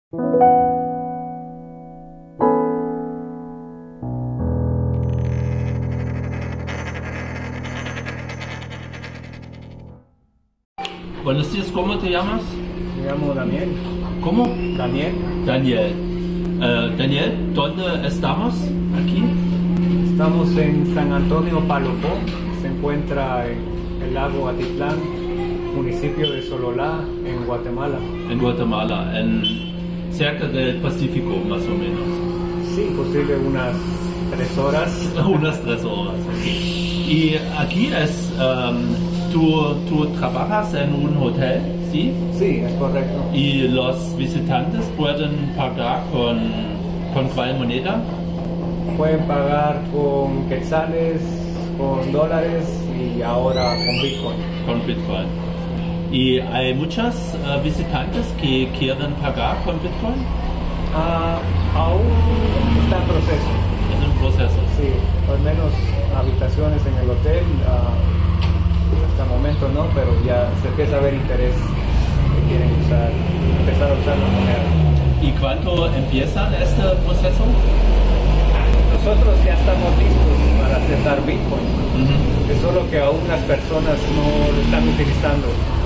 Buenos días, ¿cómo te llamas? Me llamo Daniel. ¿Cómo? Daniel. Daniel. Daniel, ¿dónde estamos aquí? Estamos en San Antonio Palopó. Se encuentra en el lago Atitlán, municipio de Sololá, en Guatemala. En Guatemala, cerca del Pacífico, más o menos. Sí, posible unas 3 horas. Unas 3 horas. Okay. Y aquí es, tú trabajas en un hotel, ¿sí? Sí, es correcto. Y los visitantes pueden pagar con ¿cuál moneda? Pueden pagar con quetzales, con dólares y ahora con Bitcoin. Con Bitcoin. ¿Y hay muchos visitantes que quieren pagar con Bitcoin? Aún está en proceso. Es un proceso. Sí, al menos habitaciones en el hotel. Hasta el momento no, pero ya se empieza a ver interés que quieren empezar a usar la moneda. ¿Y cuándo empieza este proceso? Nosotros ya estamos listos para aceptar Bitcoin. Es solo que aún las personas no lo están utilizando.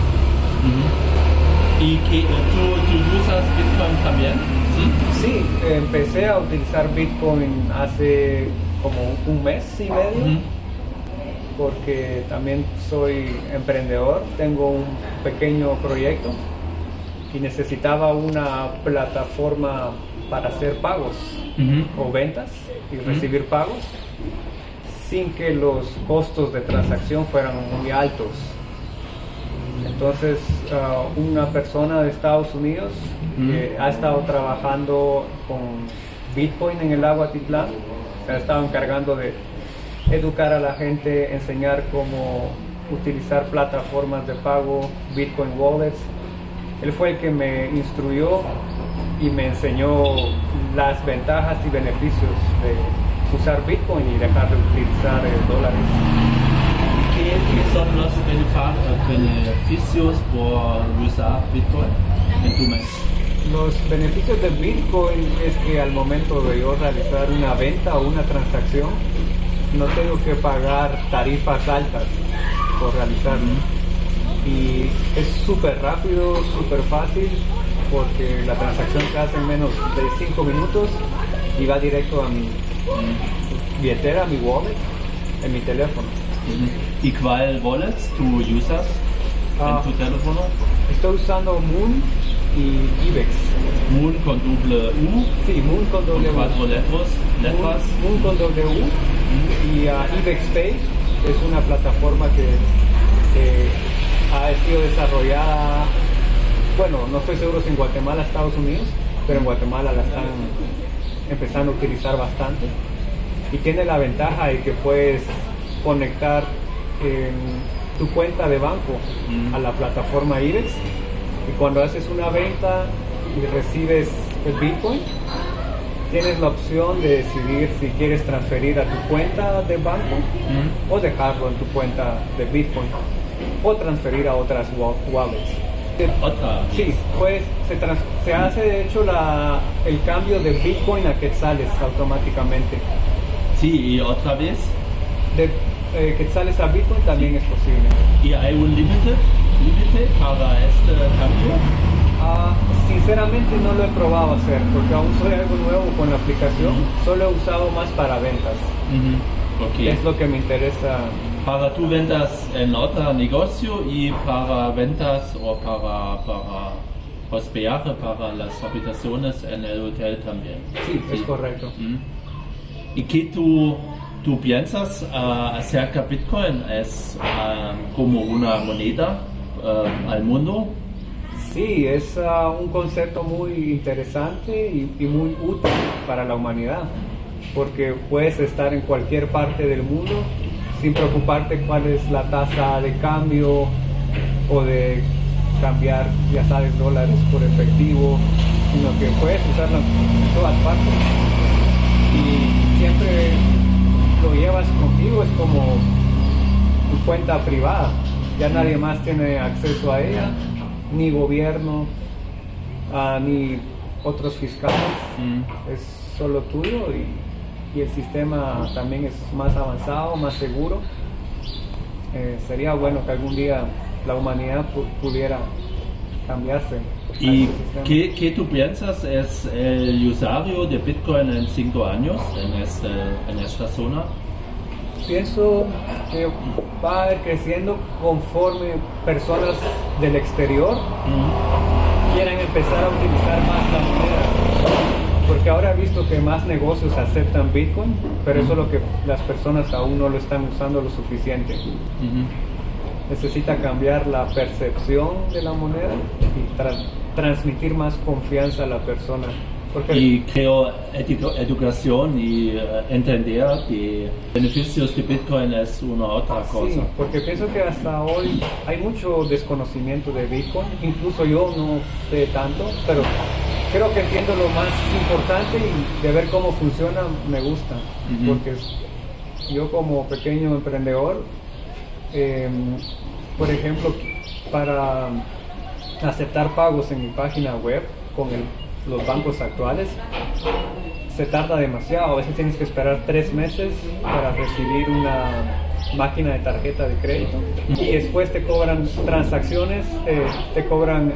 ¿Y que tú usas Bitcoin también? ¿Sí? Sí, empecé a utilizar Bitcoin hace como un mes y medio. Porque también soy emprendedor, tengo un pequeño proyecto y necesitaba una plataforma para hacer pagos o ventas y recibir pagos sin que los costos de transacción fueran muy altos. Entonces, una persona de Estados Unidos que ha estado trabajando con Bitcoin en el lago Atitlán, se ha estado encargando de educar a la gente, enseñar cómo utilizar plataformas de pago, Bitcoin Wallets. Él fue el que me instruyó y me enseñó las ventajas y beneficios de usar Bitcoin y dejar de utilizar dólares. ¿Qué son los beneficios por usar Bitcoin en tu mes? Los beneficios de Bitcoin es que al momento de yo realizar una venta o una transacción, no tengo que pagar tarifas altas por realizarlo. Y es súper rápido, súper fácil, porque la transacción se hace en menos de 5 minutos y va directo a mi billetera, a mi wallet, en mi teléfono. ¿Y cuál wallet tú usas en tu teléfono? Estoy usando Muun y Ibex. Muun con doble U. Sí, Muun con doble U. 4 letras. Muun con doble U. Y Ibex Pay es una plataforma que ha sido desarrollada, bueno, no estoy seguro si en Guatemala, Estados Unidos, pero en Guatemala la están empezando a utilizar bastante. Y tiene la ventaja de que puedes conectar tu cuenta de banco a la plataforma Ibex, y cuando haces una venta y recibes el Bitcoin, tienes la opción de decidir si quieres transferir a tu cuenta de banco o dejarlo en tu cuenta de Bitcoin o transferir a otras wallets. Sí, pues se hace de hecho el cambio de Bitcoin a quetzales automáticamente. Sí, y otra vez. De quetzales a Bitcoin también es posible. ¿Y hay un límite para este cambio? Sinceramente no lo he probado hacer porque aún soy algo nuevo con la aplicación. Solo he usado más para ventas. Okay. Es lo que me interesa. Para tu ventas en otro negocio y para ventas o para hospedaje para las habitaciones en el hotel también. Sí, es correcto. ¿Y qué tú piensas acerca de Bitcoin? ¿Es como una moneda al mundo? Sí, es un concepto muy interesante y muy útil para la humanidad, porque puedes estar en cualquier parte del mundo sin preocuparte cuál es la tasa de cambio o de cambiar, ya sabes, dólares por efectivo, sino que puedes usarlo en todas partes y siempre lo llevas contigo, es como tu cuenta privada, ya nadie más tiene acceso a ella, ni gobierno, ni otros fiscales, es solo tuyo y el sistema también es más avanzado, más seguro. Sería bueno que algún día la humanidad pudiera cambiarse. ¿Y qué tú piensas es el usuario de Bitcoin en 5 años en esta zona? Pienso que va a ir creciendo conforme personas del exterior quieran empezar a utilizar más la moneda. Porque ahora he visto que más negocios aceptan Bitcoin, pero eso es lo que las personas aún no lo están usando lo suficiente. Necesita cambiar la percepción de la moneda y transmitir más confianza a la persona. Y creo educación y entender que beneficios de Bitcoin es una otra cosa. Sí, porque pienso que hasta hoy hay mucho desconocimiento de Bitcoin, incluso yo no sé tanto, pero creo que entiendo lo más importante y de ver cómo funciona me gusta, porque yo como pequeño emprendedor, por ejemplo, para aceptar pagos en mi página web con los bancos actuales se tarda demasiado. A veces tienes que esperar 3 meses para recibir una máquina de tarjeta de crédito y después te cobran transacciones, te cobran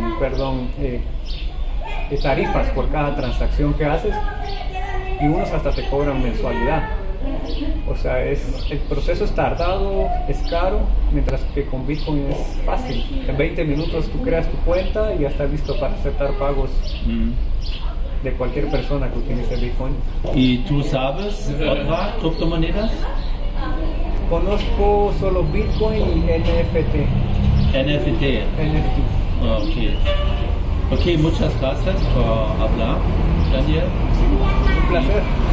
tarifas por cada transacción que haces y unos hasta te cobran mensualidad. O sea, el proceso es tardado, es caro, mientras que con Bitcoin es fácil. En 20 minutos tú creas tu cuenta y ya estás listo para aceptar pagos de cualquier persona que utilice Bitcoin. ¿Y tú sabes otras criptomonedas? Conozco solo Bitcoin y NFT. NFT. Ok, muchas gracias por hablar, Daniel. Un placer.